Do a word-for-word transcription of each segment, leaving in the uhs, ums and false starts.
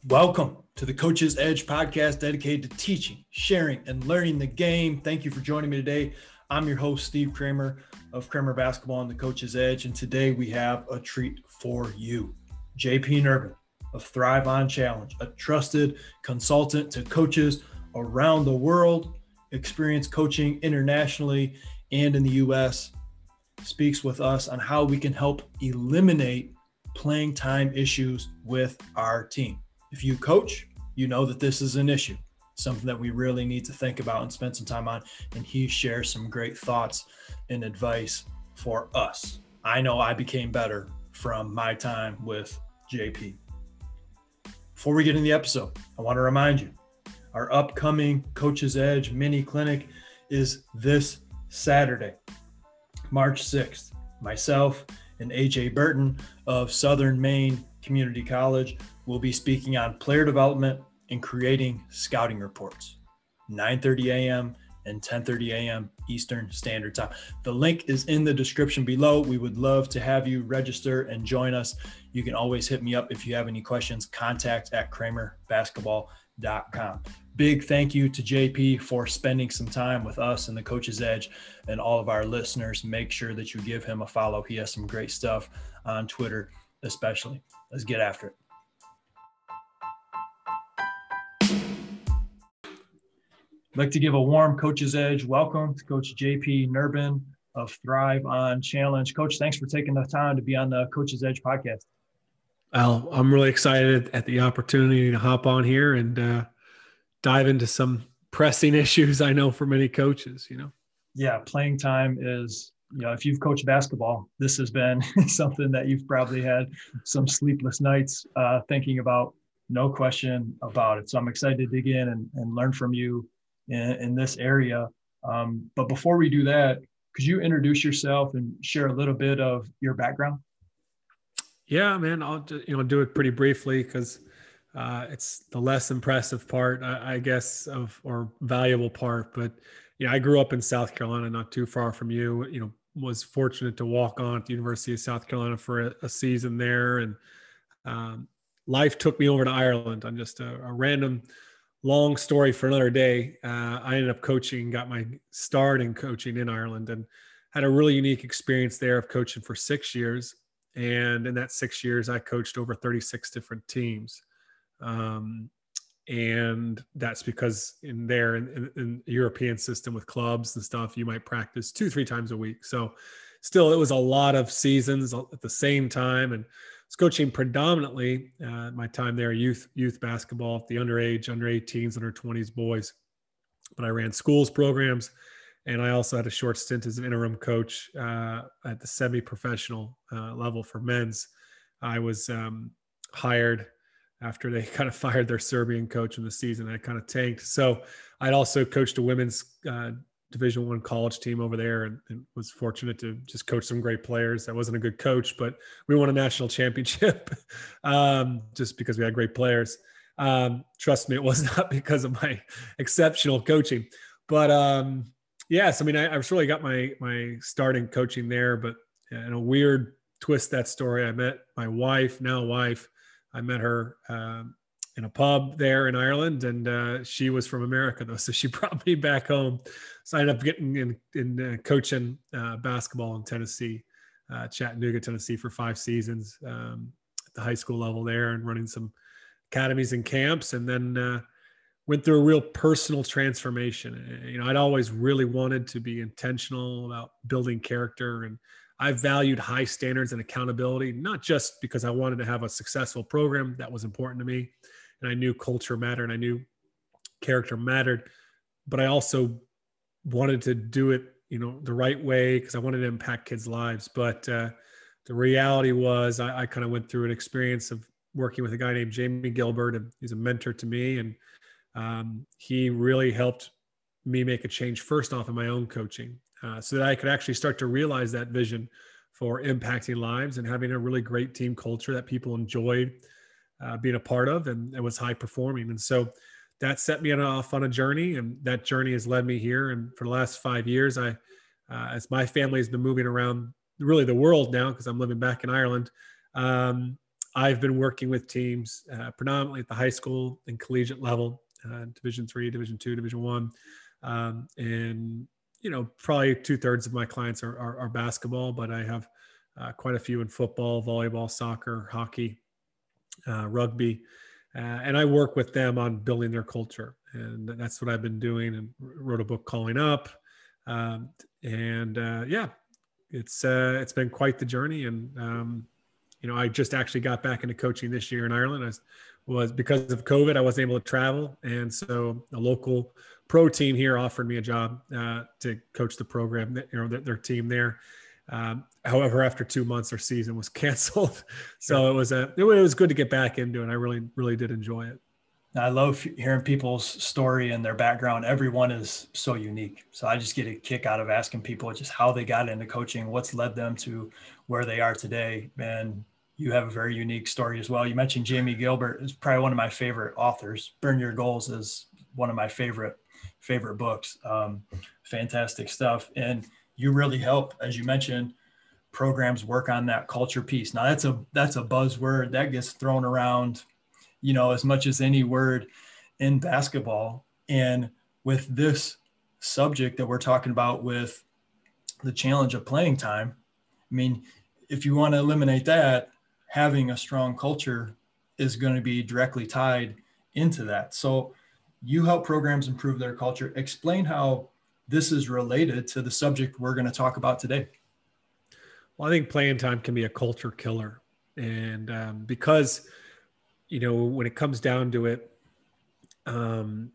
Welcome to the Coach's Edge podcast dedicated to teaching, sharing, and learning the game. Thank you for joining me today. I'm your host, Steve Kramer of Kramer Basketball on the Coach's Edge, and today we have a treat for you. J P Nerbun of Thrive on Challenge, a trusted consultant to coaches around the world, experienced coaching internationally and in the U S, speaks with us on how we can help eliminate playing time issues with our team. If you coach, you know that this is an issue, something that we really need to think about and spend some time on. And he shares some great thoughts and advice for us. I know I became better from my time with J P. Before we get in the episode, I want to remind you, our upcoming Coach's Edge mini clinic is this Saturday, March sixth. Myself and A J Burton of Southern Maine Community College will be speaking on player development and creating scouting reports, nine thirty a.m. and ten thirty a.m. Eastern Standard Time. The link is in the description below. We would love to have you register and join us. You can always hit me up if you have any questions, contact at kramer basketball dot com. Big thank you to J P for spending some time with us and the Coach's Edge and all of our listeners. Make sure that you give him a follow. He has some great stuff on Twitter, especially. Let's get after it. I'd like to give a warm Coach's Edge welcome to Coach J P Nerbun of Thrive on Challenge. Coach, thanks for taking the time to be on the Coach's Edge podcast. Well, I'm really excited at the opportunity to hop on here and uh, dive into some pressing issues I know for many coaches, you know. Yeah, playing time is, you know, if you've coached basketball, this has been something that you've probably had some sleepless nights uh, thinking about, no question about it. So I'm excited to dig in and, and learn from you in, in this area. Um, but before we do that, could you introduce yourself and share a little bit of your background? Yeah, man, I'll you know do it pretty briefly because uh, it's the less impressive part, I, I guess, of or valuable part. But you know, I grew up in South Carolina, not too far from you. You know, was fortunate to walk on at the University of South Carolina for a, a season there, and um, life took me over to Ireland on just a, a random. Long story for another day. Uh, I ended up coaching, got my start in coaching in Ireland, and had a really unique experience there of coaching for six years. And in that six years, I coached over thirty-six different teams. Um, and that's because in there, in, in, in the European system with clubs and stuff, you might practice two, three times a week. So still, it was a lot of seasons at the same time. And I was coaching predominantly uh, my time there, youth youth basketball, the underage, under eighteens, under twenties boys. But I ran schools programs, and I also had a short stint as an interim coach uh, at the semi-professional uh, level for men's. I was um, hired after they kind of fired their Serbian coach in the season. I kind of tanked. So I'd also coached a women's uh, Division One college team over there, and, and was fortunate to just coach some great players. I wasn't a good coach, but we won a national championship um, just because we had great players. Um, trust me, it was not because of my exceptional coaching. But um, yes, I mean, I, I really got my my start in coaching there. But in a weird twist that story, I met my wife, now wife. I met her um, in a pub there in Ireland, and uh, she was from America though, so she brought me back home. So I ended up getting in, in uh, coaching uh, basketball in Tennessee, uh, Chattanooga, Tennessee, for five seasons um, at the high school level there, and running some academies and camps, and then uh, went through a real personal transformation. You know, I'd always really wanted to be intentional about building character, and I valued high standards and accountability, not just because I wanted to have a successful program. That was important to me, and I knew culture mattered, and I knew character mattered, but I also wanted to do it, you know, the right way because I wanted to impact kids' lives. But uh, the reality was I, I kind of went through an experience of working with a guy named Jamie Gilbert, and he's a mentor to me. And um, he really helped me make a change first off in my own coaching uh, so that I could actually start to realize that vision for impacting lives and having a really great team culture that people enjoyed uh, being a part of, and it was high performing. And so that set me off on a journey, and that journey has led me here. And for the last five years, I, uh, as my family has been moving around really the world now, because I'm living back in Ireland, um, I've been working with teams uh, predominantly at the high school and collegiate level, uh, Division three, Division two, Division one, um, and you know probably two thirds of my clients are, are, are basketball, but I have uh, quite a few in football, volleyball, soccer, hockey, uh, rugby, uh, and I work with them on building their culture, and that's what I've been doing. And wrote a book, Calling Up, um, and uh, yeah, it's uh, it's been quite the journey. And um, you know, I just actually got back into coaching this year in Ireland. I was, was because of COVID, I wasn't able to travel, and so a local pro team here offered me a job uh, to coach the program, you know, their, their team there. Um, however, after two months, their season was canceled. So sure. it was a, it was good to get back into it. I really, really did enjoy it. I love hearing people's story and their background. Everyone is so unique. So I just get a kick out of asking people just how they got into coaching, what's led them to where they are today. And you have a very unique story as well. You mentioned Jamie Gilbert is probably one of my favorite authors. Burn Your Goals is one of my favorite, favorite books. Um, fantastic stuff. And you really help, as you mentioned, programs work on that culture piece. Now that's a, that's a buzzword that gets thrown around, you know, as much as any word in basketball. And with this subject that we're talking about with the challenge of playing time, I mean, if you want to eliminate that, having a strong culture is going to be directly tied into that. So you help programs improve their culture. Explain how this is related to the subject we're going to talk about today. Well, I think playing time can be a culture killer. And um, because, you know, when it comes down to it, um,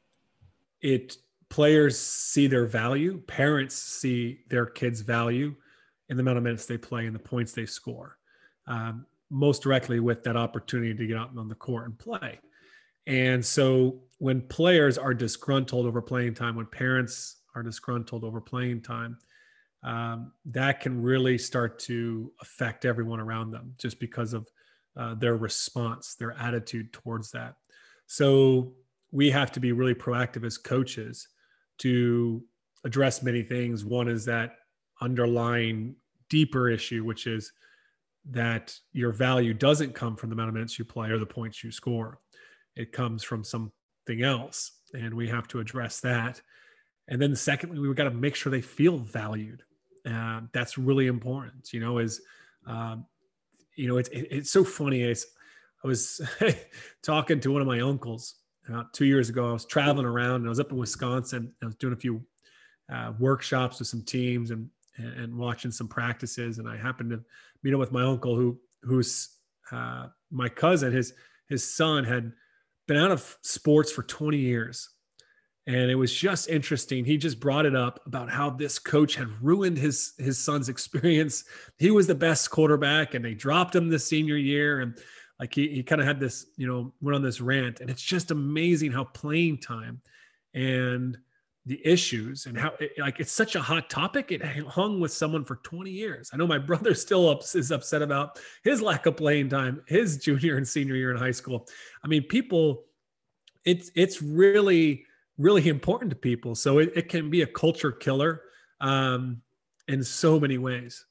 it players see their value, parents see their kids' value in the amount of minutes they play and the points they score, um, most directly with that opportunity to get out on the court and play. And so when players are disgruntled over playing time, when parents are disgruntled over playing time, um, that can really start to affect everyone around them just because of uh, their response, their attitude towards that. So we have to be really proactive as coaches to address many things. One is that underlying deeper issue, which is that your value doesn't come from the amount of minutes you play or the points you score. It comes from something else, and we have to address that. And then secondly, we've got to make sure they feel valued. Uh, that's really important, you know, is, um, you know, it's, it, it's so funny. It's, I was talking to one of my uncles about two years ago. I was traveling around and I was up in Wisconsin. I was doing a few uh, workshops with some teams and, and watching some practices. And I happened to meet up with my uncle who, who's uh, my cousin. His, his son had been out of sports for twenty years. And it was just interesting. He just brought it up about how this coach had ruined his, his son's experience. He was the best quarterback and they dropped him the senior year. And like he, he kind of had this, you know, went on this rant. And it's just amazing how playing time and the issues and how it, like, it's such a hot topic. It hung with someone for twenty years. I know my brother still ups, is upset about his lack of playing time, his junior and senior year in high school. I mean, people, it's, it's really, really important to people. So it, it can be a culture killer um, in so many ways.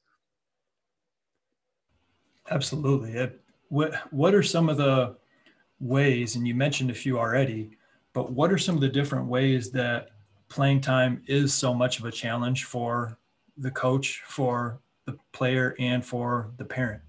Absolutely. It, what, what are some of the ways, and you mentioned a few already, but what are some of the different ways that playing time is so much of a challenge for the coach, for the player, and for the parent?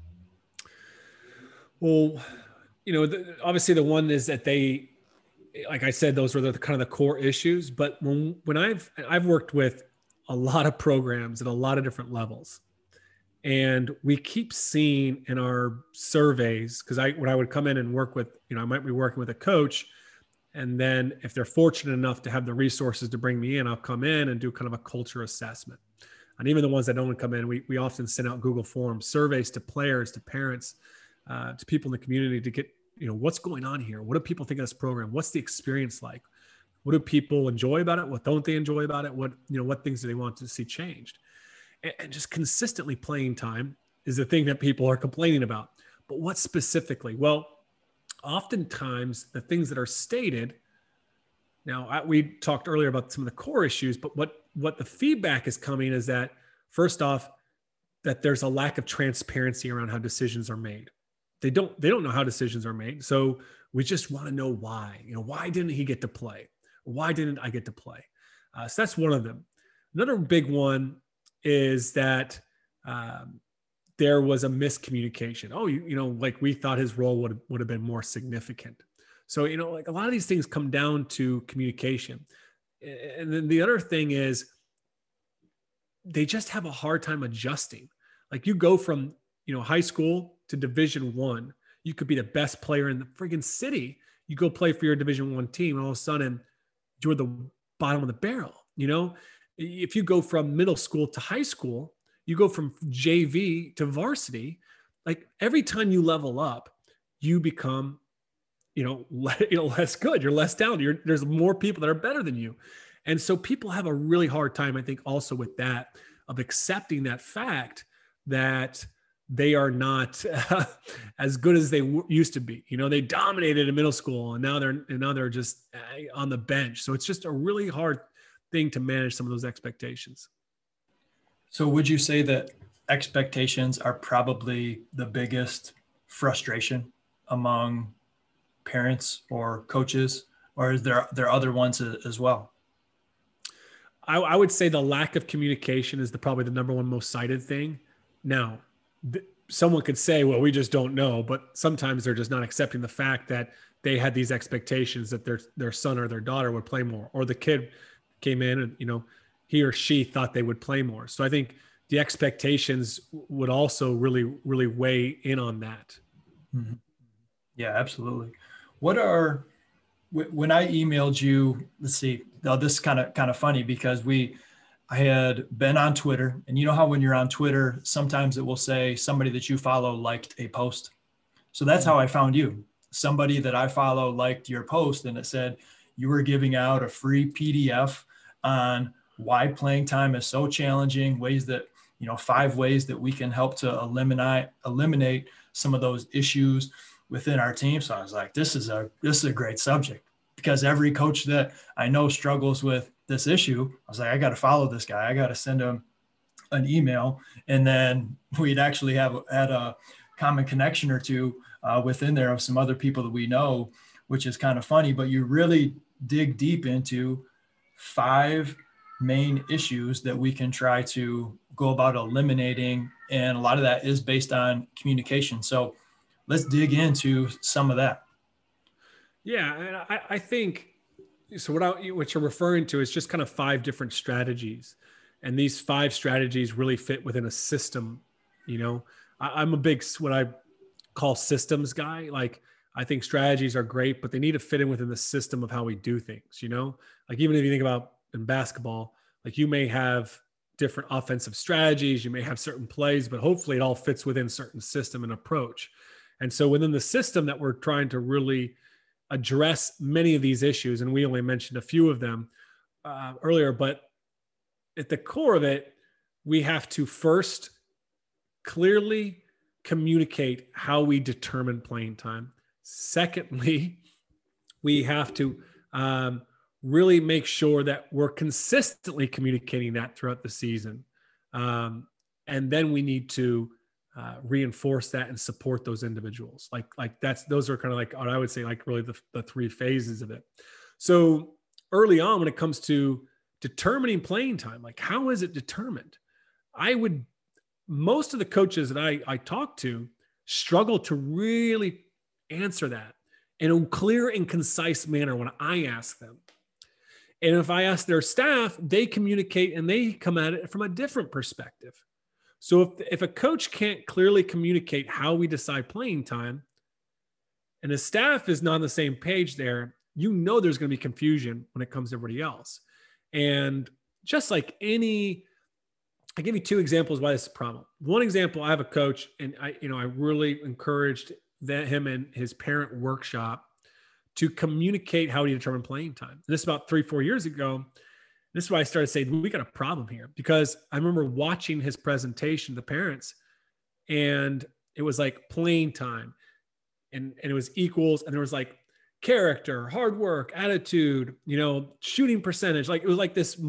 Well, you know, the, obviously the one is that they, like I said, those were the kind of the core issues. But when, when I've, I've worked with a lot of programs at a lot of different levels, and we keep seeing in our surveys, because I, when I would come in and work with, you know, I might be working with a coach, and then if they're fortunate enough to have the resources to bring me in, I'll come in and do kind of a culture assessment. And even the ones that don't come in, we, we often send out Google Forms, surveys to players, to parents, uh, to people in the community to get, you know, what's going on here? What do people think of this program? What's the experience like? What do people enjoy about it? What don't they enjoy about it? What, you know, what things do they want to see changed? And, and just consistently playing time is the thing that people are complaining about. But what specifically? Well, oftentimes the things that are stated, now I, we talked earlier about some of the core issues, but what, what the feedback is coming is that, first off, that there's a lack of transparency around how decisions are made. they don't, they don't know how decisions are made. So we just want to know why, you know, why didn't he get to play? Why didn't I get to play? Uh, so that's one of them. Another big one is that um, there was a miscommunication. Oh, you, you know, like we thought his role would, would have been more significant. So, you know, like a lot of these things come down to communication. And then the other thing is they just have a hard time adjusting. Like you go from, you know, high school to Division One, you could be the best player in the friggin' city. You go play for your Division One team, and all of a sudden you're the bottom of the barrel. You know, if you go from middle school to high school, you go from J V to varsity. Like every time you level up, you become, you know, le- you know, less good. You're less talented. You're, there's more people that are better than you. And so people have a really hard time, I think, also with that, of accepting that fact that they are not uh, as good as they w- used to be. You know, they dominated in middle school, and now they're and now they're just uh, on the bench. So it's just a really hard thing to manage some of those expectations. So would you say that expectations are probably the biggest frustration among parents or coaches, or is there there are other ones as well? I, I would say the lack of communication is the probably the number one most cited thing. Now, th- someone could say, well, we just don't know, but sometimes they're just not accepting the fact that they had these expectations that their their son or their daughter would play more, or the kid came in and, you know, he or she thought they would play more. So I think the expectations would also really, really weigh in on that. Mm-hmm. Yeah, absolutely. What are, when I emailed you, let's see, now this is kind of, kind of funny because we, I had been on Twitter, and you know how when you're on Twitter, sometimes it will say somebody that you follow liked a post. So that's how I found you. Somebody that I follow liked your post, and it said you were giving out a free P D F on why playing time is so challenging, ways that, you know, five ways that we can help to eliminate, eliminate some of those issues within our team. So I was like, this is a, this is a great subject, because every coach that I know struggles with this issue. I was like, I got to follow this guy. I got to send him an email. And then we'd actually have had a common connection or two uh, within there of some other people that we know, which is kind of funny, but you really dig deep into five main issues that we can try to go about eliminating. And a lot of that is based on communication. So let's dig into some of that. Yeah. And I, I think, so what, I, what you're referring to is just kind of five different strategies. And these five strategies really fit within a system. You know, I, I'm a big, what I call systems guy. Like, I think strategies are great, but they need to fit in within the system of how we do things. You know, like even if you think about in basketball, like you may have different offensive strategies, you may have certain plays, but hopefully it all fits within certain system and approach. And so within the system that we're trying to really address many of these issues, and we only mentioned a few of them uh, earlier, but at the core of it, we have to first clearly communicate how we determine playing time. Secondly, we have to um, really make sure that we're consistently communicating that throughout the season. Um, and then we need to uh, reinforce that and support those individuals. Like, like that's, those are kind of like, what I would say, like really the, the three phases of it. So early on, when it comes to determining playing time, like how is it determined? I would, most of the coaches that I, I talk to struggle to really answer that in a clear and concise manner when I ask them. And if I ask their staff, they communicate and they come at it from a different perspective. So if, if a coach can't clearly communicate how we decide playing time, and the staff is not on the same page there, you know there's going to be confusion when it comes to everybody else. And just like any, I give you two examples why this is a problem. One example, I have a coach, and I, you know, I really encouraged that him and his parent workshop to communicate how he determined playing time. And this is about three, four years ago. This is why I started saying, we got a problem here, because I remember watching his presentation to the parents, and it was like playing time, and, and it was equals. And there was like character, hard work, attitude, you know, shooting percentage. Like it was like this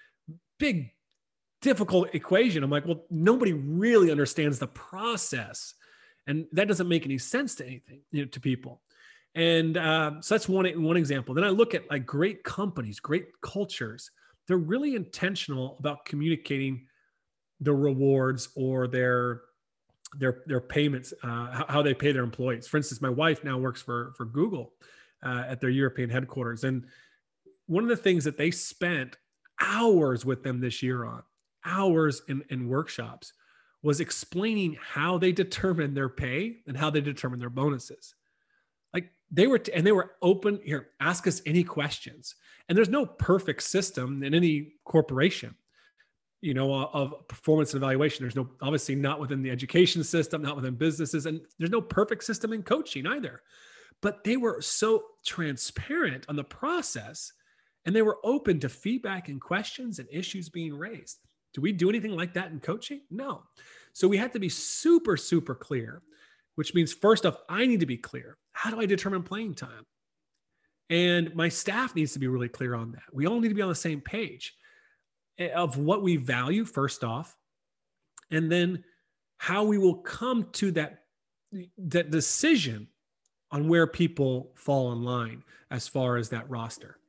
big, difficult equation. I'm like, well, nobody really understands the process. And that doesn't make any sense to anything, you know, to people. And uh, so that's one, one example. Then I look at like great companies, great cultures. They're really intentional about communicating the rewards or their their their payments, uh, how, how they pay their employees. For instance, my wife now works for for Google uh, at their European headquarters, and one of the things that they spent hours with them this year on, hours in, in workshops, was explaining how they determine their pay and how they determine their bonuses. Like they were, t- and they were open here, ask us any questions. And there's no perfect system in any corporation, you know, of performance and evaluation. There's no, obviously not within the education system, not within businesses. And there's no perfect system in coaching either, but they were so transparent on the process and they were open to feedback and questions and issues being raised. Do we do anything like that in coaching? No. So we have to be super, super clear, which means first off, I need to be clear. How do I determine playing time? And my staff needs to be really clear on that. We all need to be on the same page of what we value first off, and then how we will come to that, that decision on where people fall in line as far as that roster.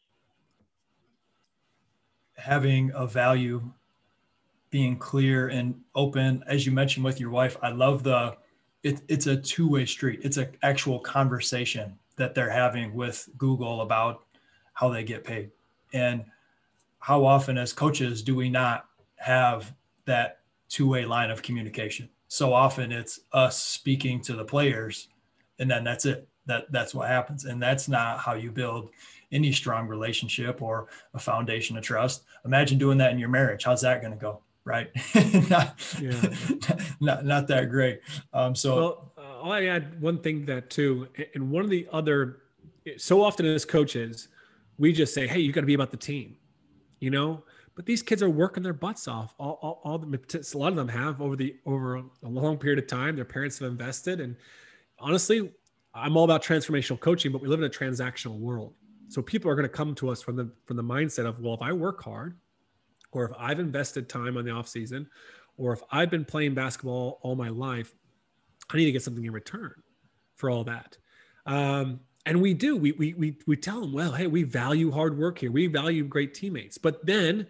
Having a value, being clear and open, as you mentioned with your wife, I love the, it, it's a two-way street. It's an actual conversation that they're having with Google about how they get paid. And how often as coaches do we not have that two-way line of communication? So often it's us speaking to the players and then that's it. That that's what happens. And that's not how you build any strong relationship or a foundation of trust. Imagine doing that in your marriage. How's that going to go? Right. not, yeah. not, not that great. Um, so well, uh, I'll add one thing to that too. And one of the other, so often as coaches, we just say, hey, you got to be about the team, you know, but these kids are working their butts off. All, all, all the, a lot of them have over the, over a long period of time, their parents have invested. And honestly, I'm all about transformational coaching, but we live in a transactional world. So people are going to come to us from the, from the mindset of, well, if I work hard, or if I've invested time on the off season, or if I've been playing basketball all my life, I need to get something in return for all that. Um, and we do, we, we, we, we tell them, well, hey, we value hard work here. We value great teammates, but then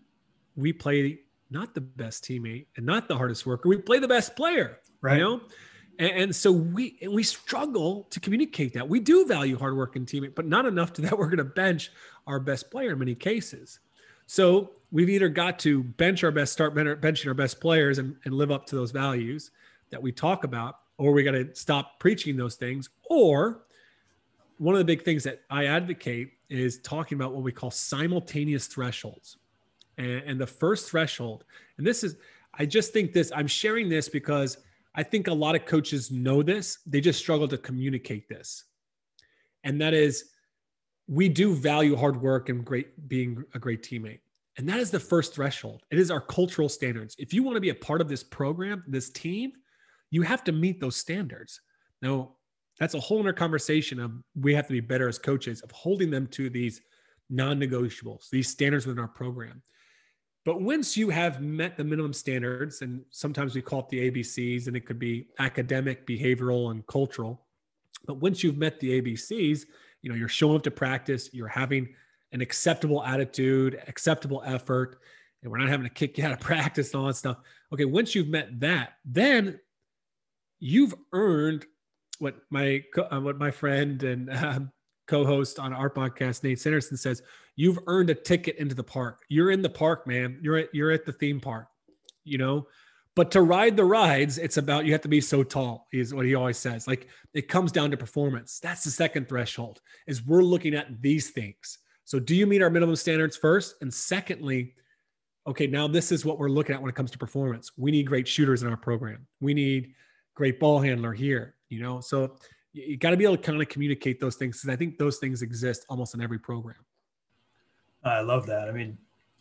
we play not the best teammate and not the hardest worker. We play the best player, right? You know? And, and so we, and we struggle to communicate that. We do value hard work and teammate, but not enough to that we're going to bench our best player in many cases. So we've either got to bench our best, start benching our best players and, and live up to those values that we talk about, or we got to stop preaching those things. Or one of the big things that I advocate is talking about what we call simultaneous thresholds. And, and the first threshold, and this is, I just think this, I'm sharing this because I think a lot of coaches know this. They just struggle to communicate this. And that is, we do value hard work and great being a great teammate. And that is the first threshold. It is our cultural standards. If you want to be a part of this program, this team, you have to meet those standards. Now, that's a whole other conversation of we have to be better as coaches of holding them to these non-negotiables, these standards within our program. But once you have met the minimum standards, and sometimes we call it the A B Cs, and it could be academic, behavioral, and cultural. But once you've met the A B Cs, you know, you're showing up to practice, you're having an acceptable attitude, acceptable effort, and we're not having to kick you out of practice and all that stuff. Okay, once you've met that, then you've earned what my uh, what my friend and uh, co-host on our podcast, Nate Sanderson, says, you've earned a ticket into the park. You're in the park, man. You're at, you're at the theme park, you know? But to ride the rides, it's about, you have to be so tall, is what he always says. Like, it comes down to performance. That's the second threshold, is we're looking at these things. So do you meet our minimum standards first? And secondly, okay, now this is what we're looking at when it comes to performance. We need great shooters in our program. We need great ball handler here, you know? So you got to be able to kind of communicate those things, because I think those things exist almost in every program. I love that. I mean,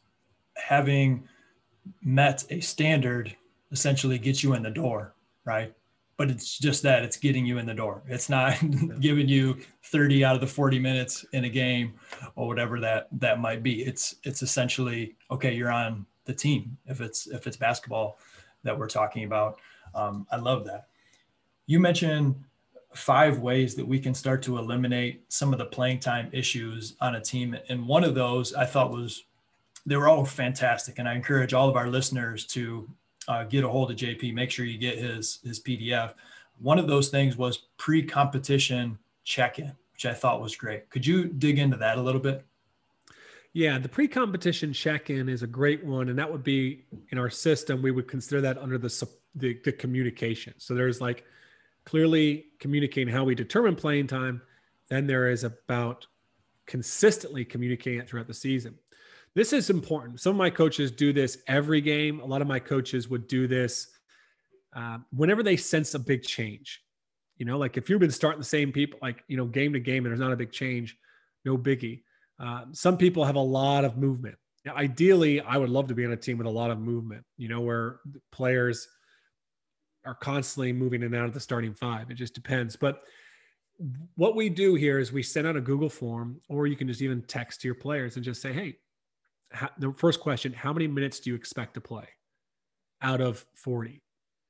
having met a standard essentially gets you in the door, right? But it's just that, it's getting you in the door. It's not giving you thirty out of the forty minutes in a game or whatever that that might be. It's it's essentially, okay, you're on the team if it's if it's basketball that we're talking about. Um, I love that. You mentioned five ways that we can start to eliminate some of the playing time issues on a team. And one of those I thought was, they were all fantastic. And I encourage all of our listeners to uh, get a hold of J P, make sure you get his, his P D F. One of those things was pre-competition check-in, which I thought was great. Could you dig into that a little bit? Yeah, the pre-competition check-in is a great one. And that would be, in our system, we would consider that under the, the, the communication. So there's like clearly communicating how we determine playing time. Then there is about consistently communicating it throughout the season. This is important. Some of my coaches do this every game. A lot of my coaches would do this uh, whenever they sense a big change. You know, like if you've been starting the same people, like, you know, game to game, and there's not a big change, no biggie. Uh, some people have a lot of movement. Now, ideally, I would love to be on a team with a lot of movement, you know, where players are constantly moving in and out of the starting five. It just depends. But what we do here is we send out a Google form, or you can just even text to your players and just say, hey, how, the first question, how many minutes do you expect to play out of forty?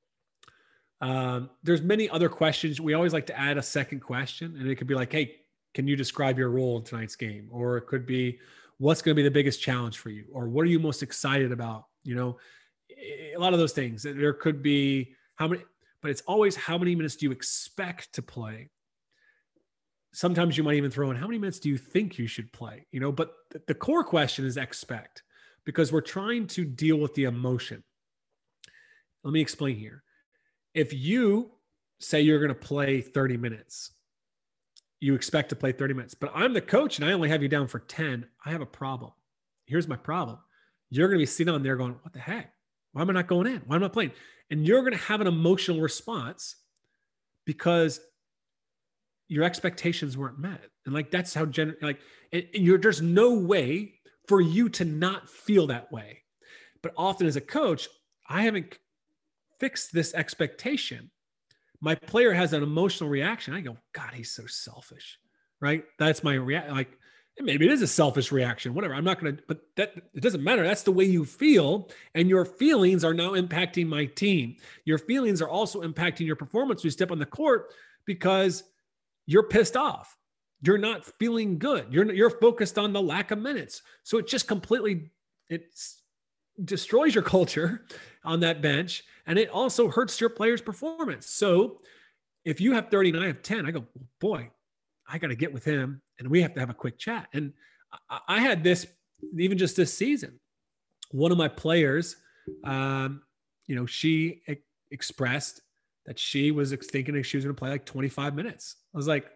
Um, there's many other questions. We always like to add a second question, and it could be like, hey, can you describe your role in tonight's game? Or it could be, what's going to be the biggest challenge for you? Or what are you most excited about? You know, a lot of those things. There could be how many, but it's always how many minutes do you expect to play? Sometimes you might even throw in how many minutes do you think you should play? You know, but the core question is expect, because we're trying to deal with the emotion. Let me explain here. If you say you're going to play thirty minutes, you expect to play thirty minutes, but I'm the coach and I only have you down for ten, I have a problem. Here's my problem. You're going to be sitting on there going, what the heck? Why am I not going in? Why am I not playing? And you're going to have an emotional response because your expectations weren't met. And like, that's how, gen- like, and you're, there's no way for you to not feel that way. But often as a coach, I haven't fixed this expectation. My player has an emotional reaction. I go, God, he's so selfish, right? That's my reaction. Like, maybe it is a selfish reaction, whatever. I'm not going to, but that, it doesn't matter. That's the way you feel. And your feelings are now impacting my team. Your feelings are also impacting your performance when you step on the court, because you're pissed off. You're not feeling good. You're, you're focused on the lack of minutes. So it just completely, it destroys your culture on that bench. And it also hurts your player's performance. So if you have thirty and I have ten, I go, boy, I got to get with him and we have to have a quick chat. And I, I had this, even just this season, one of my players, um, you know, she e- expressed that she was thinking she was going to play like twenty-five minutes. I was like,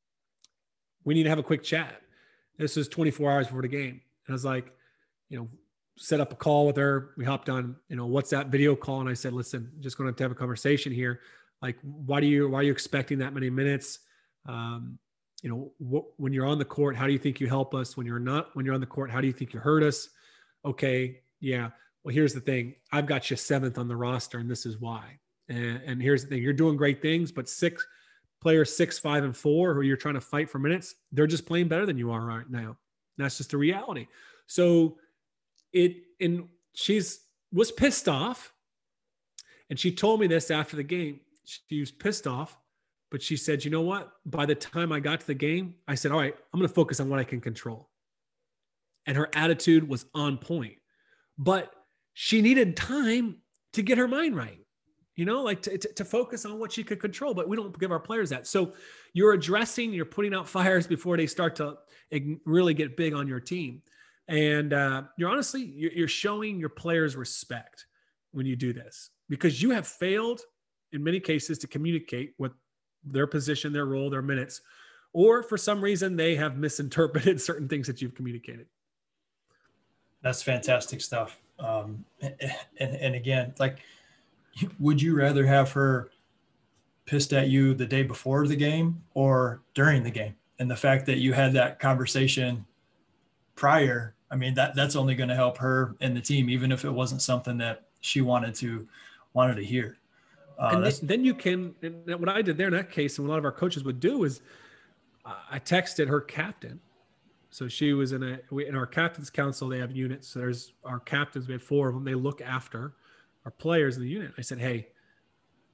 we need to have a quick chat. This was twenty-four hours before the game. And I was like, you know, set up a call with her. We hopped on, you know, WhatsApp video call. And I said, listen, just going to have to have a conversation here. Like, why do you, why are you expecting that many minutes? Um, you know, wh- when you're on the court, how do you think you help us? When you're not, when you're on the court, how do you think you hurt us? Okay. Yeah. Well, here's the thing. I've got you seventh on the roster and this is why. And, and here's the thing. You're doing great things, but six players, six, five, and four, who you're trying to fight for minutes, they're just playing better than you are right now. And that's just the reality. So it, and she's was pissed off. And she told me this after the game. She was pissed off, but she said, you know what? By the time I got to the game, I said, all right, I'm going to focus on what I can control. And her attitude was on point, but she needed time to get her mind right. You know, like to, to, to focus on what she could control, but we don't give our players that. So you're addressing, you're putting out fires before they start to really get big on your team. And uh, you're honestly, you're, you're showing your players respect when you do this, because you have failed in many cases to communicate what their position, their role, their minutes, or for some reason they have misinterpreted certain things that you've communicated. That's fantastic stuff. Um, and, and, and again, like, would you rather have her pissed at you the day before the game or during the game? And the fact that you had that conversation prior, I mean, that that's only going to help her and the team, even if it wasn't something that she wanted to wanted to hear. Uh, and th- then you can, and what I did there in that case, and what a lot of our coaches would do is I texted her captain. So she was in a, we, in our captain's council, they have units. So there's our captains, we had four of them. They look after our players in the unit. I said, hey,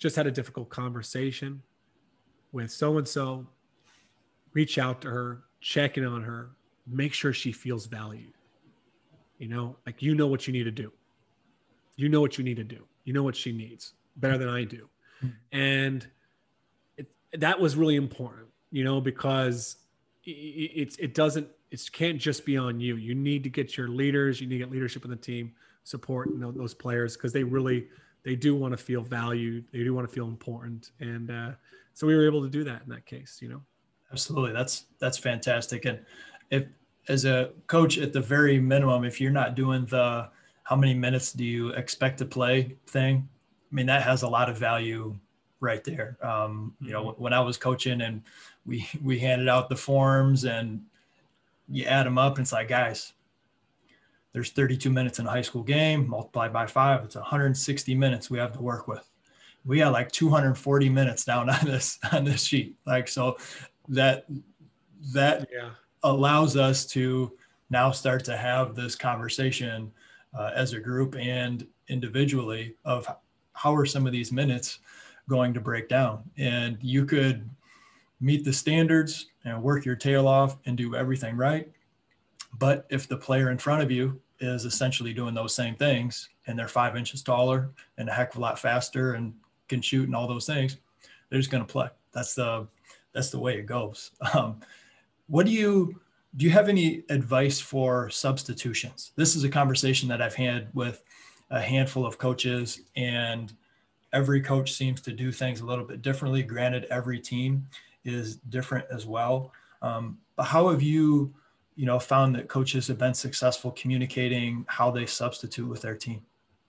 just had a difficult conversation with so-and-so. Reach out to her, check in on her, make sure she feels valued. You know, like, you know what you need to do. You know what you need to do. You know what she needs better than I do. Mm-hmm. And it, that was really important, you know, because it, it, it doesn't, it can't just be on you. You need to get your leaders, you need to get leadership in the team, support, you know, those players, because they really, they do want to feel valued. They do want to feel important. And uh, so we were able to do that in that case, you know? Absolutely. That's, that's fantastic. And if, as a coach, at the very minimum, if you're not doing the, how many minutes do you expect to play thing, I mean, that has a lot of value right there. Um, you know, when I was coaching and we, we handed out the forms and you add them up and it's like, guys, there's thirty-two minutes in a high school game, multiplied by five, it's one hundred sixty minutes we have to work with. We got like two hundred forty minutes down on this, on this sheet. Like, so that, that yeah. allows us to now start to have this conversation uh, as a group and individually of how are some of these minutes going to break down. And you could meet the standards and work your tail off and do everything right. But if the player in front of you is essentially doing those same things and they're five inches taller and a heck of a lot faster and can shoot and all those things, they're just going to play. That's the, that's the way it goes. Um, what do you, do you have any advice for substitutions? This is a conversation that I've had with a handful of coaches, and every coach seems to do things a little bit differently. Granted, every team is different as well. Um, but how have you, you know, found that coaches have been successful communicating how they substitute with their team?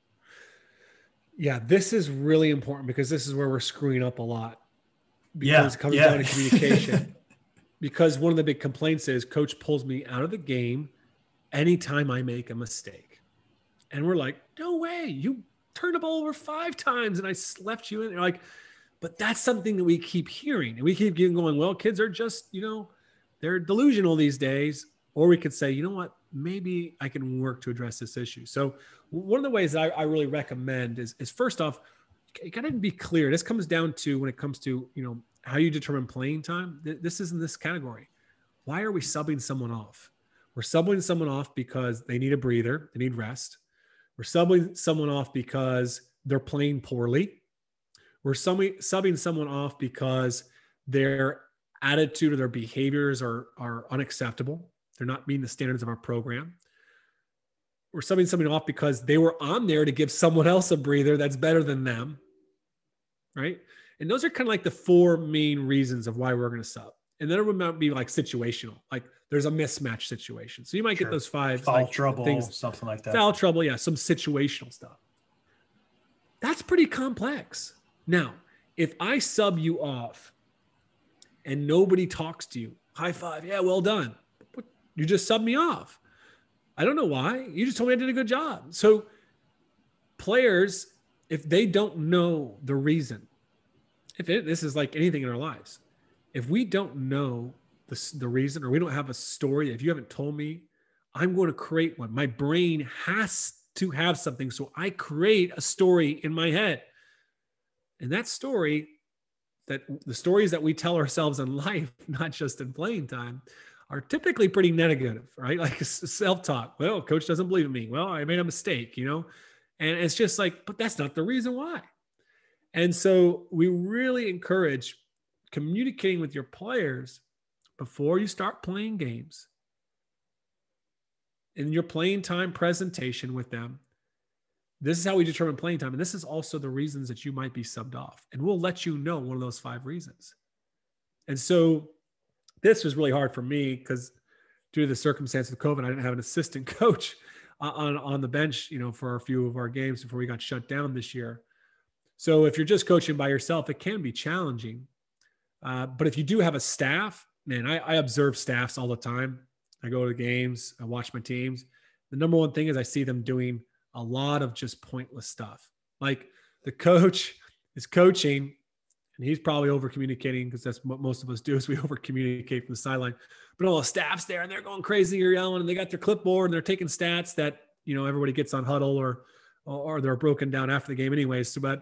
Yeah, this is really important because this is where we're screwing up a lot. Because yeah, it comes yeah. down to communication. Because one of the big complaints is coach pulls me out of the game anytime I make a mistake. And we're like, no way, you turned the ball over five times and I left you in. They're like, but that's something that we keep hearing. And we keep going, well, kids are just, you know, they're delusional these days. Or we could say, you know what, maybe I can work to address this issue. So one of the ways that I, I really recommend is, is first off, you got to be clear. This comes down to when it comes to, you know, how you determine playing time. This is in this category. Why are we subbing someone off? We're subbing someone off because they need a breather. They need rest. We're subbing someone off because they're playing poorly. We're subbing, subbing someone off because their attitude or their behaviors are, are unacceptable. They're not meeting the standards of our program. We're subbing somebody off because they were on there to give someone else a breather that's better than them, right? And those are kind of like the four main reasons of why we're going to sub. And then it would not be like situational, like there's a mismatch situation. So you might sure. get those five foul like, trouble, things, something like that. Foul trouble, yeah, some situational stuff. That's pretty complex. Now, if I sub you off and nobody talks to you, high five, yeah, well done. But you just subbed me off. I don't know why. You just told me I did a good job. So players, if they don't know the reason, if it, this is like anything in our lives, if we don't know the, the reason, or we don't have a story, if you haven't told me, I'm going to create one. My brain has to have something. So I create a story in my head. And that story, that the stories that we tell ourselves in life, not just in playing time, are typically pretty negative, right? Like self-talk. Well, coach doesn't believe in me. Well, I made a mistake, you know? And it's just like, but that's not the reason why. And so we really encourage communicating with your players before you start playing games, in your playing time presentation with them. This is how we determine playing time. And this is also the reasons that you might be subbed off. And we'll let you know one of those five reasons. And so this was really hard for me because due to the circumstance of COVID, I didn't have an assistant coach on, on the bench, you know, for a few of our games before we got shut down this year. So if you're just coaching by yourself, it can be challenging. Uh, but if you do have a staff, man, I, I observe staffs all the time. I go to the games, I watch my teams. The number one thing is I see them doing a lot of just pointless stuff. Like the coach is coaching and he's probably over communicating because that's what most of us do is we over communicate from the sideline, but all the staff's there and they're going crazy or yelling and they got their clipboard and they're taking stats that, you know, everybody gets on huddle or, or they're broken down after the game anyways. So, but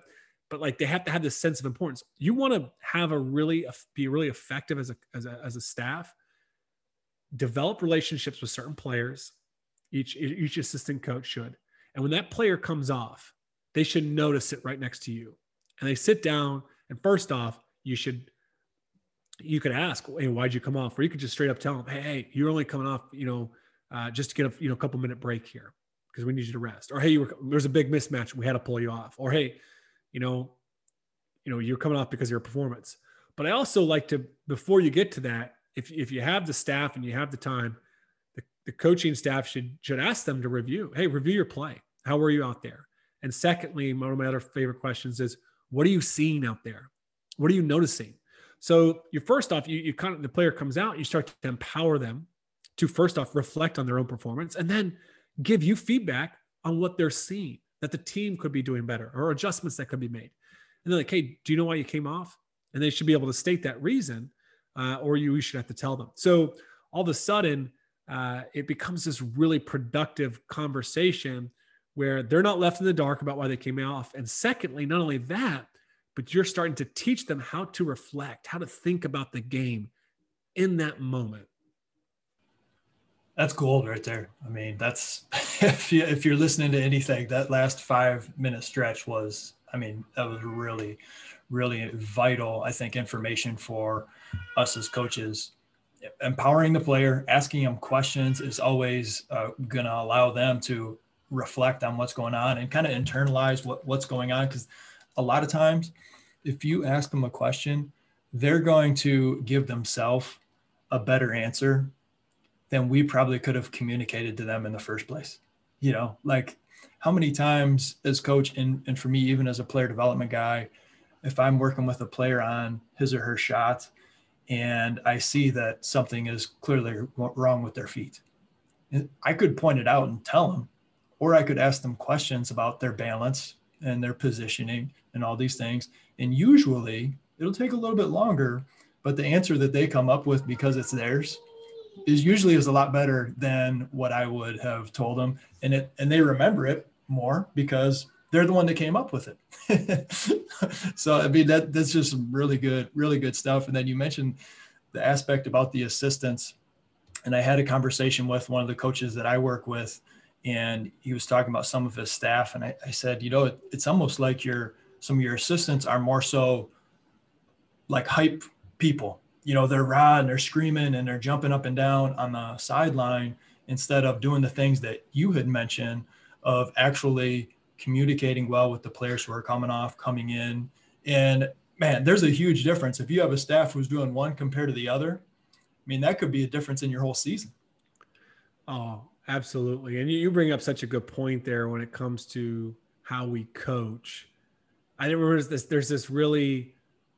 but like they have to have this sense of importance. You want to have a really, be really effective as a, as a, as a staff, develop relationships with certain players. Each, each assistant coach should. And when that player comes off, they should notice it right next to you. And they sit down, and first off, you should, you could ask, hey, why'd you come off? Or you could just straight up tell them, hey, hey, you're only coming off, you know, uh, just to get a, you know, couple minute break here because we need you to rest. Or, hey, you were, there's a big mismatch. We had to pull you off. Or, hey, you know, you know, you're coming off because of your performance. But I also like to, before you get to that, if, if you have the staff and you have the time, the, the coaching staff should, should ask them to review, hey, review your play. How were you out there? And secondly, one of my other favorite questions is, what are you seeing out there? What are you noticing? So you first off, you, you kind of, the player comes out, you start to empower them to first off reflect on their own performance and then give you feedback on what they're seeing that the team could be doing better or adjustments that could be made. And they're like, hey, do you know why you came off? And they should be able to state that reason, uh, or you, you should have to tell them. So all of a sudden, uh, it becomes this really productive conversation where they're not left in the dark about why they came off. And secondly, not only that, but you're starting to teach them how to reflect, how to think about the game in that moment. That's gold right there. I mean, that's, if, you, if you're listening to anything, that last five minute stretch was, I mean, that was really, really vital, I think, information for us as coaches. Empowering the player, asking them questions is always uh, going to allow them to reflect on what's going on and kind of internalize what, what's going on. Because a lot of times, if you ask them a question, they're going to give themselves a better answer than we probably could have communicated to them in the first place. You know, like how many times as coach, and, and for me, even as a player development guy, if I'm working with a player on his or her shot and I see that something is clearly wrong with their feet, I could point it out and tell them, or I could ask them questions about their balance and their positioning and all these things. And usually it'll take a little bit longer, but the answer that they come up with, because it's theirs, is usually is a lot better than what I would have told them. And it, and they remember it more because they're the one that came up with it. So, I mean, that that's just some really good, really good stuff. And then you mentioned the aspect about the assistants. And I had a conversation with one of the coaches that I work with, and he was talking about some of his staff. And I, I said, you know, it, it's almost like your, some of your assistants are more so like hype people. You know, they're raw and they're screaming and they're jumping up and down on the sideline instead of doing the things that you had mentioned of actually communicating well with the players who are coming off, coming in. And man, there's a huge difference. If you have a staff who's doing one compared to the other, I mean, that could be a difference in your whole season. Oh, absolutely. And you bring up such a good point there when it comes to how we coach. I remember this, there's this really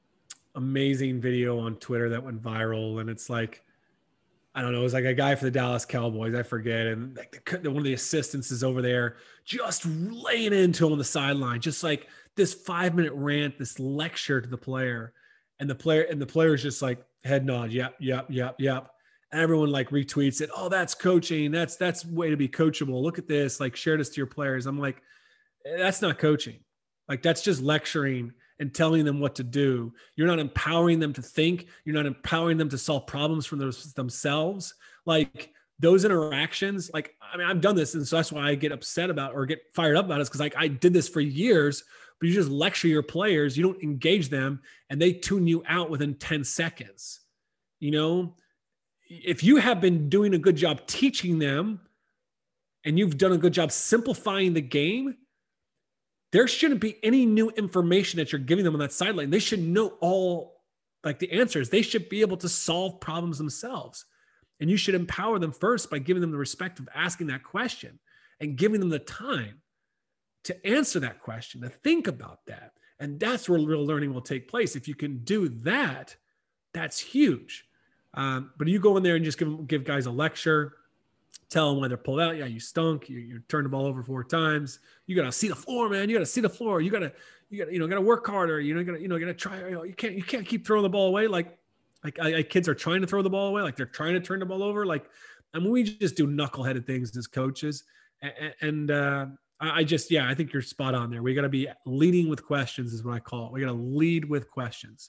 amazing video on Twitter that went viral, and it's like, I don't know, it was like a guy for the Dallas Cowboys, I forget, and like the, one of the assistants is over there just laying into him on the sideline, just like this five minute rant, this lecture to the player, and the player and the player is just like head nod, yep, yep, yep, yep, and everyone like retweets it. Oh, that's coaching. That's that's way to be coachable. Look at this. Like, share this to your players. I'm like, that's not coaching. Like, that's just lecturing and telling them what to do. You're not empowering them to think. You're not empowering them to solve problems for those, themselves. Like, those interactions, like, I mean, I've done this. And so that's why I get upset about or get fired up about it. Because like I did this for years, but you just lecture your players. You don't engage them and they tune you out within ten seconds. You know, if you have been doing a good job teaching them and you've done a good job simplifying the game, there shouldn't be any new information that you're giving them on that sideline. They should know all like the answers. They should be able to solve problems themselves. And you should empower them first by giving them the respect of asking that question and giving them the time to answer that question, to think about that. And that's where real learning will take place. If you can do that, that's huge. Um, but you go in there and just give, give guys a lecture, tell them when they're pulled out. Yeah, you stunk. You, you turned the ball over four times. You got to see the floor, man. You got to see the floor. You got to, you got to, you know, got to work harder. You know, you got to, you know, got to try. You know, you can't, you can't keep throwing the ball away. Like, like I, I, kids are trying to throw the ball away. Like they're trying to turn the ball over. Like, I mean, we just do knuckleheaded things as coaches. And, and uh, I, I just, yeah, I think you're spot on there. We got to be leading with questions is what I call it. We got to lead with questions.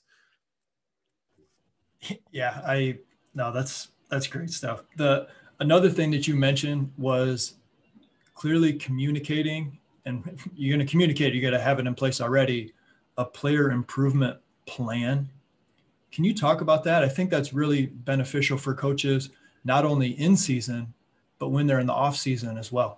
Yeah, I, no, that's, that's great stuff. The, another thing that you mentioned was clearly communicating, and you're going to communicate, you got to have it in place already, a player improvement plan. Can you talk about that? I think that's really beneficial for coaches, not only in season, but when they're in the off season as well.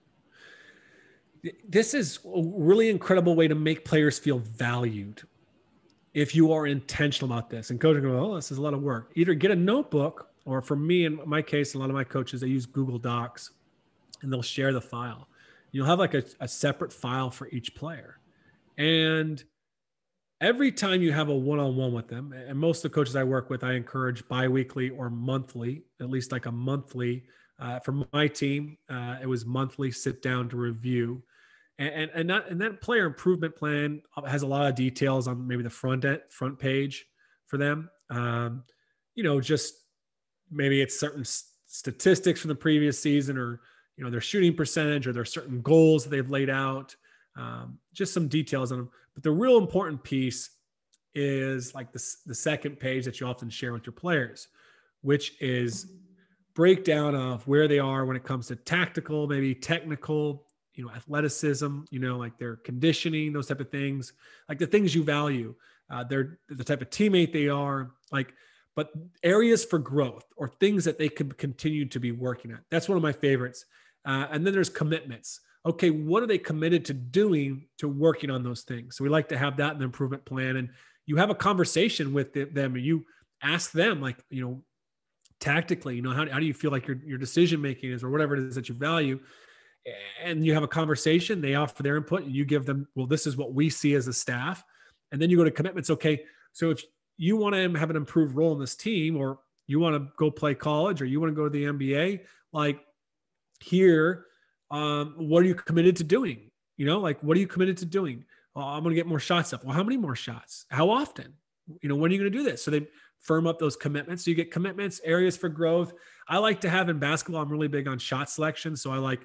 This is a really incredible way to make players feel valued. If you are intentional about this, and coaches go, oh, this is a lot of work. Either get a notebook, or for me, in my case, a lot of my coaches, they use Google Docs, and they'll share the file. You'll have like a, a separate file for each player. And every time you have a one-on-one with them, and most of the coaches I work with, I encourage biweekly or monthly, at least like a monthly. Uh, for my team, uh, it was monthly sit down to review. And, and, and, that, and that player improvement plan has a lot of details on maybe the front end, front page for them. Um, you know, just maybe it's certain statistics from the previous season, or, you know, their shooting percentage, or their certain goals that they've laid out, um, just some details on them. But the real important piece is like the, the second page that you often share with your players, which is breakdown of where they are when it comes to tactical, maybe technical, you know, athleticism, you know, like their conditioning, those type of things, like the things you value, uh, they're the type of teammate they are, like, but areas for growth or things that they could continue to be working at. That's one of my favorites. Uh, and then there's commitments. Okay, what are they committed to doing to working on those things? So we like to have that in the improvement plan. And you have a conversation with them, and you ask them, like, you know, tactically, you know, how, how do you feel like your, your decision-making is, or whatever it is that you value? And you have a conversation, they offer their input, and you give them, well, this is what we see as a staff. And then you go to commitments. Okay, so if you want to have an improved role in this team, or you want to go play college, or you want to go to the N B A, like here, um, what are you committed to doing? You know, like, what are you committed to doing? Oh, I'm going to get more shots up. Well, how many more shots? How often? You know, when are you going to do this? So they firm up those commitments. So you get commitments, areas for growth. I like to have in basketball, I'm really big on shot selection. So I like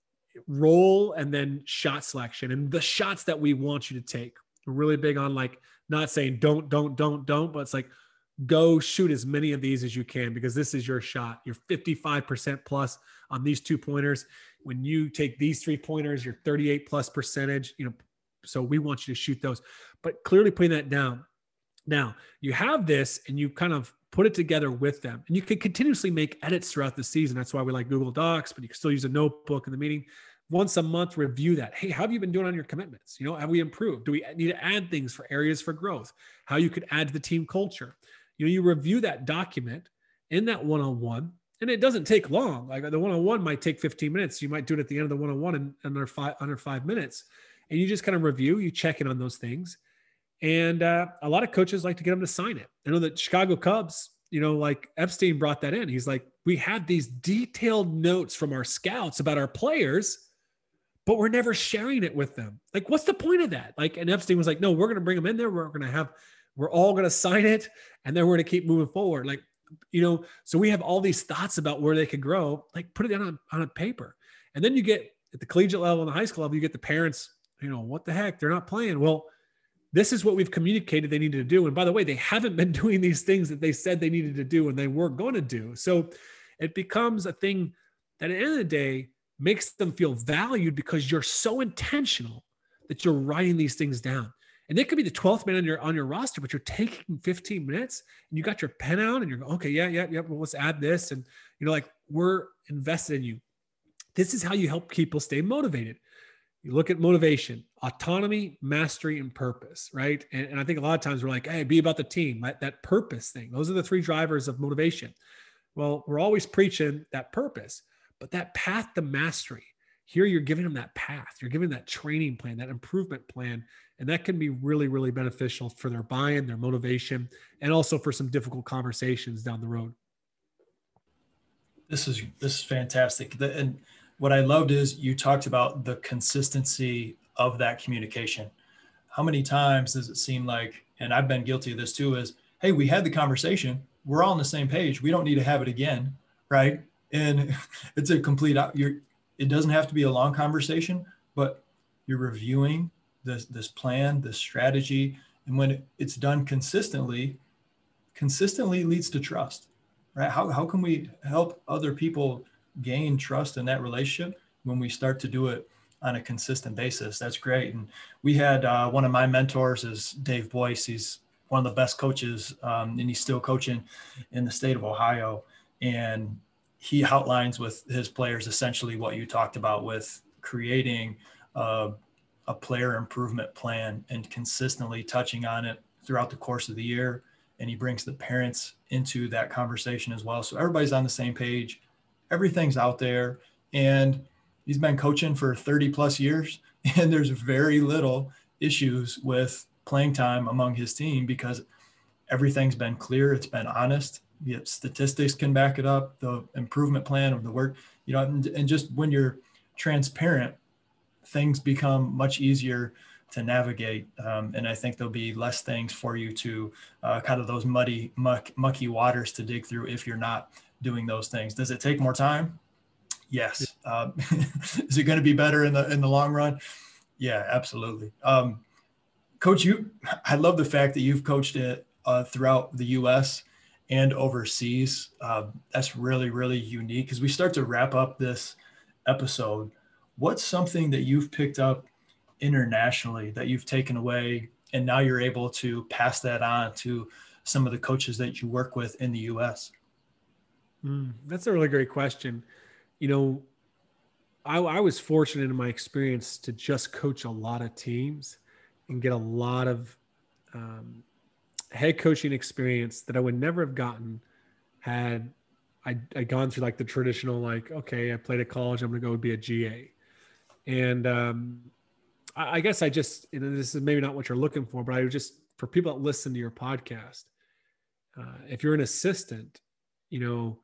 role and then shot selection, and the shots that we want you to take. We're really big on, like, not saying don't, don't, don't, don't, but it's like, go shoot as many of these as you can, because this is your shot. You're fifty-five percent plus on these two pointers. When you take these three pointers, you're thirty-eight plus percentage, you know, so we want you to shoot those, but clearly putting that down. Now you have this, and you kind of put it together with them, and you can continuously make edits throughout the season. That's why we like Google Docs, but you can still use a notebook in the meeting. Once a month, review that. Hey, how have you been doing on your commitments? You know, have we improved? Do we need to add things for areas for growth? How you could add to the team culture? You know, you review that document in that one-on-one, and it doesn't take long. Like the one-on-one might take fifteen minutes. You might do it at the end of the one-on-one in under five, under five minutes. And you just kind of review, you check in on those things. And uh, a lot of coaches like to get them to sign it. I know that Chicago Cubs, you know, like Epstein brought that in. He's like, we had these detailed notes from our scouts about our players, but we're never sharing it with them. Like, what's the point of that? Like, and Epstein was like, no, we're going to bring them in there. We're going to have, we're all going to sign it, and then we're going to keep moving forward. Like, you know, so we have all these thoughts about where they could grow, like put it down on, on a paper. And then you get at the collegiate level and the high school level, you get the parents, you know, what the heck, they're not playing. Well, this is what we've communicated they needed to do. And by the way, they haven't been doing these things that they said they needed to do and they were going to do. So it becomes a thing that at the end of the day makes them feel valued, because you're so intentional that you're writing these things down. And they could be the twelfth man on your, on your roster, but you're taking fifteen minutes and you got your pen out and you're going, okay, yeah, yeah, yeah. Well, let's add this. And, you know, like, we're invested in you. This is how you help people stay motivated. You look at motivation, autonomy, mastery, and purpose, right? And, and I think a lot of times we're like, hey, be about the team, that, that purpose thing. Those are the three drivers of motivation. Well, we're always preaching that purpose, but that path to mastery, here you're giving them that path. You're giving that training plan, that improvement plan, and that can be really, really beneficial for their buy-in, their motivation, and also for some difficult conversations down the road. This is, this is fantastic. The, and what I loved is you talked about the consistency of that communication. How many times does it seem like, and I've been guilty of this too, is, hey, we had the conversation. We're all on the same page. We don't need to have it again. Right. And it's a complete, you're, it doesn't have to be a long conversation. but you're reviewing this, this plan, this strategy. And when it's done consistently, consistently leads to trust, right? How, how can we help other people gain trust in that relationship when we start to do it on a consistent basis? That's great. And we had uh, one of my mentors is Dave Boyce. He's one of the best coaches, um, and he's still coaching in the state of Ohio. And he outlines with his players essentially what you talked about with creating uh, a player improvement plan and consistently touching on it throughout the course of the year. And he brings the parents into that conversation as well. So everybody's on the same page. Everything's out there. And he's been coaching for thirty plus years. And there's very little issues with playing time among his team because everything's been clear. It's been honest. The statistics can back it up. The improvement plan of the work, you know, and, and just when you're transparent, things become much easier to navigate. Um, and I think there'll be less things for you to uh, kind of those muddy, muck, mucky waters to dig through if you're not doing those things. Does it take more time? Yes. Um, is it going to be better in the, in the long run? Yeah, absolutely. Um, Coach, you, I love the fact that you've coached it uh, throughout the U S and overseas. Uh, that's really, really unique. As we start to wrap up this episode, what's something that you've picked up internationally that you've taken away and now you're able to pass that on to some of the coaches that you work with in the U S? Mm, that's a really great question. You know, I, I was fortunate in my experience to just coach a lot of teams and get a lot of um, head coaching experience that I would never have gotten had I I'd gone through like the traditional, like, okay, I played at college, I'm going to go be a G A. And um, I, I guess I just, you know, this is maybe not what you're looking for, but I would just, for people that listen to your podcast, uh, if you're an assistant, you know,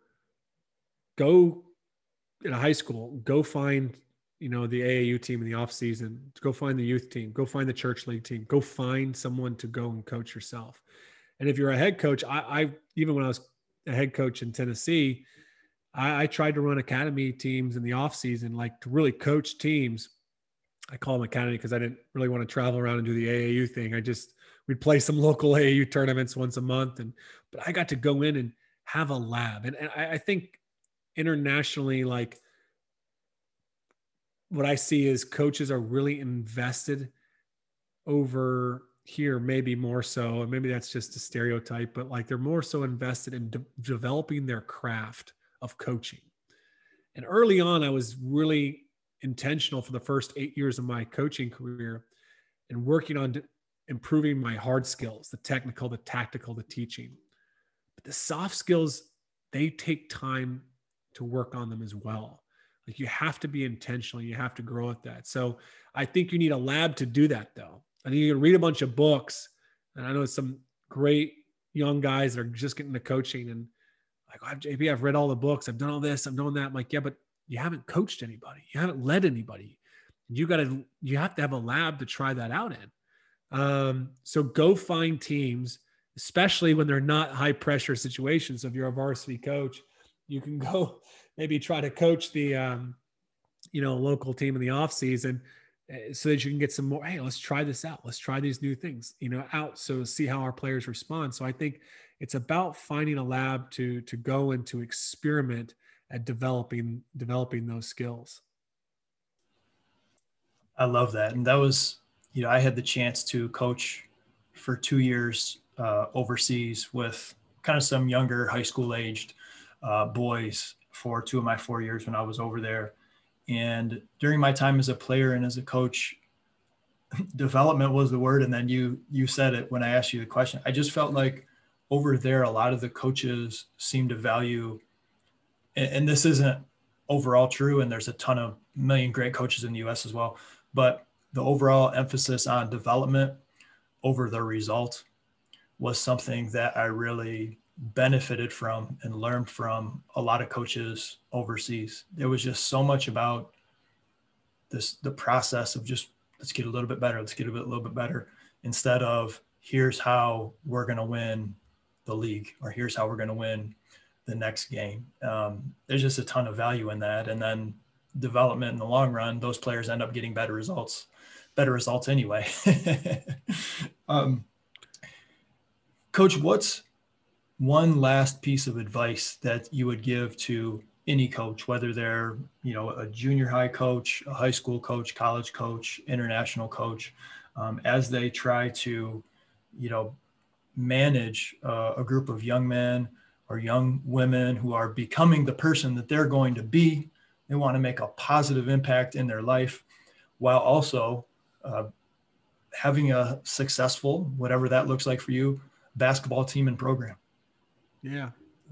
go in a high school, go find, you know, the A A U team in the off season, go find the youth team, go find the church league team, go find someone to go and coach yourself. And if you're a head coach, I, I even when I was a head coach in Tennessee, I, I tried to run academy teams in the off season, like to really coach teams. I call them academy because I didn't really want to travel around and do the A A U thing. I just, we'd play some local A A U tournaments once a month. And, but I got to go in and have a lab. And, and I, I think internationally, like what I see is coaches are really invested over here, maybe more so, and maybe that's just a stereotype, but like they're more so invested in de- developing their craft of coaching. And early on, I was really intentional for the first eight years of my coaching career and working on de- improving my hard skills, the technical, the tactical, the teaching. But the soft skills, they take time to work on them as well. Like you have to be intentional. You have to grow at that. So I think you need a lab to do that though. I think you can read a bunch of books, and I know some great young guys that are just getting into coaching and like, oh, J P, I've read all the books. I've done all this. I'm doing that. I'm like, yeah, but you haven't coached anybody. You haven't led anybody. You got to, you have to have a lab to try that out in. Um, so go find teams, especially when they're not high pressure situations. So if you're a varsity coach, you can go maybe try to coach the, um, you know, local team in the off season so that you can get some more, hey, let's try this out. Let's try these new things, you know, out. So see how our players respond. So I think it's about finding a lab to, to go and to experiment at developing, developing those skills. I love that. And that was, you know, I had the chance to coach for two years uh, overseas with kind of some younger high school aged uh, boys for two of my four years when I was over there. And during my time as a player and as a coach, development was the word. And then you, you said it when I asked you the question. I just felt like over there, a lot of the coaches seem to value, and, and this isn't overall true, and there's a ton of million great coaches in the U S as well, but the overall emphasis on development over the result was something that I really benefited from and learned from a lot of coaches overseas. There was just so much about this, the process of just, let's get a little bit better. Let's get a bit, a little bit better instead of here's how we're going to win the league, or here's how we're going to win the next game. Um, there's just a ton of value in that. And then development in the long run, those players end up getting better results, better results anyway. um, Coach, what's one last piece of advice that you would give to any coach, whether they're, you know, a junior high coach, a high school coach, college coach, international coach, um, as they try to, you know, manage uh, a group of young men or young women who are becoming the person that they're going to be? They want to make a positive impact in their life while also uh, having a successful, whatever that looks like for you, basketball team and program. Yeah.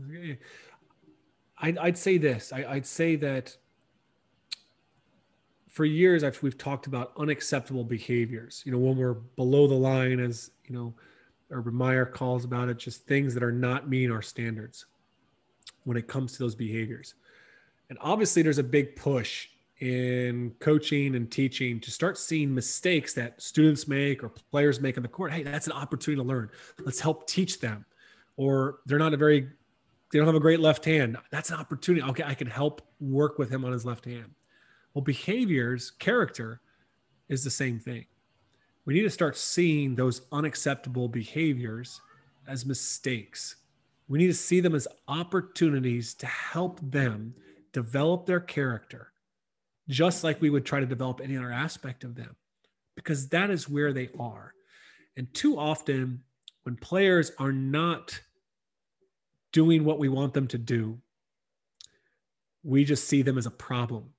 I'd, I'd say this. I, I'd say that for years, I've, we've talked about unacceptable behaviors. You know, when we're below the line, as you know, Urban Meyer calls about it, just things that are not meeting our standards when it comes to those behaviors. And obviously, there's a big push in coaching and teaching to start seeing mistakes that students make or players make on the court. Hey, that's an opportunity to learn. Let's help teach them. Or they're not a very, they don't have a great left hand. That's an opportunity. Okay, I can help work with him on his left hand. Well, behaviors, character is the same thing. We need to start seeing those unacceptable behaviors as mistakes. We need to see them as opportunities to help them develop their character, just like we would try to develop any other aspect of them, because that is where they are. And too often, when players are not doing what we want them to do, we just see them as a problem.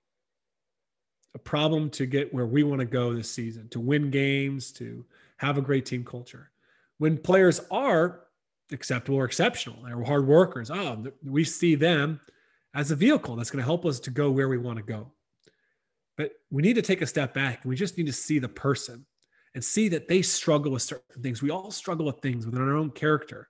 A problem to get where we want to go this season, to win games, to have a great team culture. When players are acceptable or exceptional, they're hard workers, oh, we see them as a vehicle that's going to help us to go where we want to go. But we need to take a step back, and we just need to see the person and see that they struggle with certain things. We all struggle with things within our own character.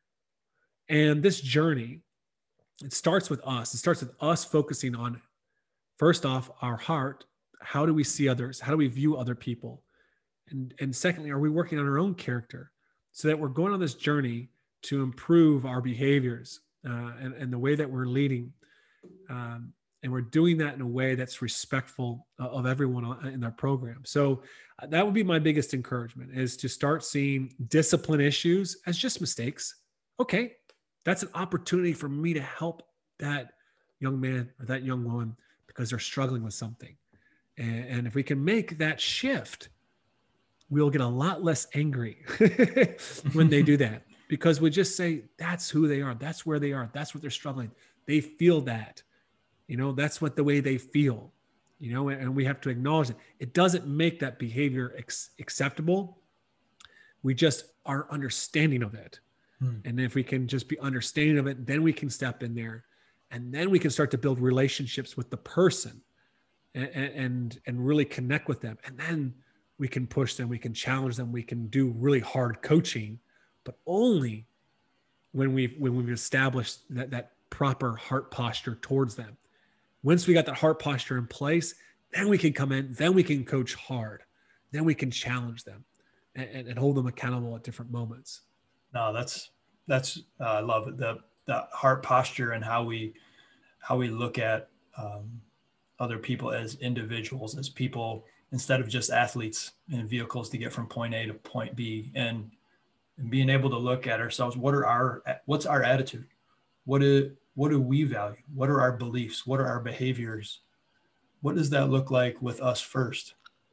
And this journey, it starts with us. It starts with us focusing on, first off, our heart. How do we see others? How do we view other people? And, and secondly, are we working on our own character so that we're going on this journey to improve our behaviors uh, and, and the way that we're leading? Um, and we're doing that in a way that's respectful uh, of everyone in our program. So uh, that would be my biggest encouragement, is to start seeing discipline issues as just mistakes. Okay, that's an opportunity for me to help that young man or that young woman because they're struggling with something. And, and if we can make that shift, we'll get a lot less angry when they do that, because we just say, that's who they are. That's where they are. That's what they're struggling. They feel that, you know, that's what the way they feel, you know, and we have to acknowledge it. It doesn't make that behavior ex- acceptable. We just are understanding of it. Hmm. And if we can just be understanding of it, then we can step in there, and then we can start to build relationships with the person and, and, and really connect with them. And then we can push them, we can challenge them, we can do really hard coaching, but only when we've, when we've established that, that proper heart posture towards them. Once we got that heart posture in place, then we can come in, then we can coach hard, then we can challenge them and, and hold them accountable at different moments. No, that's, that's, uh, I love it. The, the heart posture and how we, how we look at um, other people as individuals, as people, instead of just athletes and vehicles to get from point A to point B, and, and being able to look at ourselves. What are our, what's our attitude? What is, what do we value? What are our beliefs? What are our behaviors? What does that look like with us first?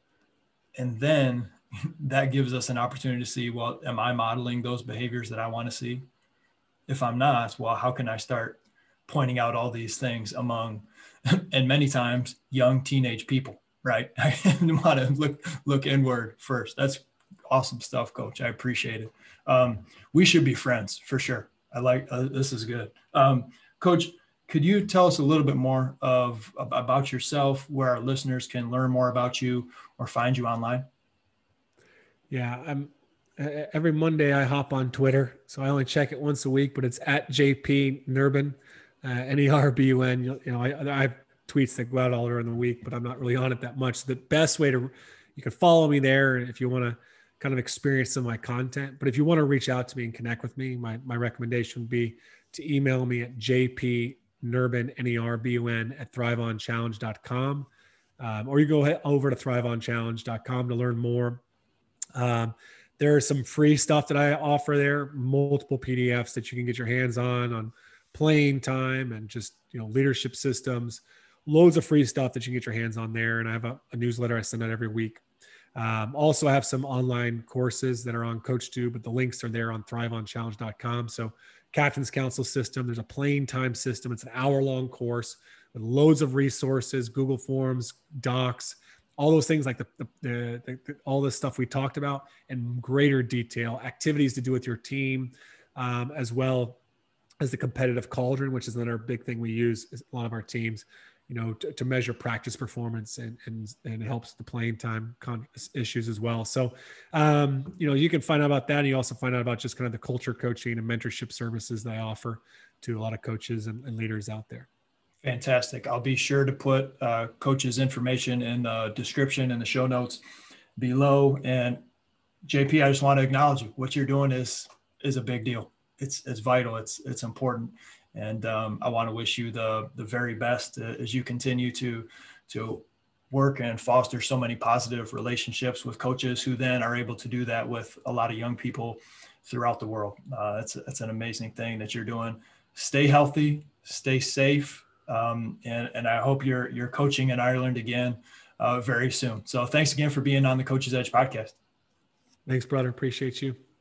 And then that gives us an opportunity to see, well, am I modeling those behaviors that I want to see? If I'm not, well, how can I start pointing out all these things among, and many times, young teenage people, right? I want to look, look inward first. That's awesome stuff, Coach. I appreciate it. Um, we should be friends for sure. I like, uh, this is good. Um, Coach, could you tell us a little bit more of about yourself, where our listeners can learn more about you or find you online? Yeah, I'm uh, every Monday I hop on Twitter, so I only check it once a week, but it's at J P Nerbun, uh, N E R B U N. You know, I, I have tweets that go out all during the week, but I'm not really on it that much. So the best way to, you can follow me there if you want to kind of experience some of my content. But if you want to reach out to me and connect with me, my, my recommendation would be to email me at j p Nerbun, N E R B U N, at thrive on challenge dot com. Um, or you go over to thrive on challenge dot com to learn more. Um, there is some free stuff that I offer there, multiple P D Fs that you can get your hands on, on playing time and just, you know, leadership systems, loads of free stuff that you can get your hands on there. And I have a, a newsletter I send out every week. Um, also, I have some online courses that are on CoachTube, but the links are there on thrive on challenge dot com. So Captain's Council system, there's a playing time system. It's an hour long course with loads of resources, Google Forms, Docs, all those things like the, the, the, the all this stuff we talked about in greater detail, activities to do with your team, um, as well as the competitive cauldron, which is another big thing we use is a lot of our teams, you know, to, to measure practice performance, and, and, and it helps the playing time con- issues as well. So, um, you know, you can find out about that. And you also find out about just kind of the culture coaching and mentorship services that I offer to a lot of coaches and, and leaders out there. Fantastic. I'll be sure to put uh, coach's information in the description and the show notes below. And J P, I just want to acknowledge you. What you're doing is is a big deal. It's it's vital. It's it's important. And um, I want to wish you the the very best uh, as you continue to to work and foster so many positive relationships with coaches who then are able to do that with a lot of young people throughout the world. Uh, that's that's an amazing thing that you're doing. Stay healthy, stay safe. Um, and, and I hope you're, you're coaching in Ireland again uh, very soon. So thanks again for being on the Coach's Edge podcast. Thanks, brother. Appreciate you.